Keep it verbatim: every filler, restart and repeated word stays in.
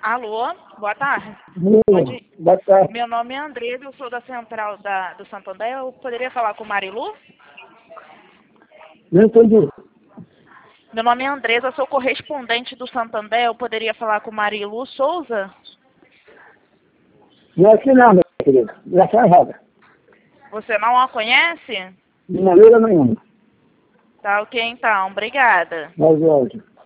Alô, boa tarde. Sim, Pode... boa tarde. Meu nome é Andresa, eu sou da Central da, do Santander. Eu poderia falar com Marilu? Não entendi. Meu nome é Andresa, eu sou correspondente do Santander. Eu poderia falar com Marilu Souza? Não é aqui não, minha querida. Já está errada. Você não a conhece? De maneira nenhuma. Tá ok, então. Obrigada. Mas, hoje.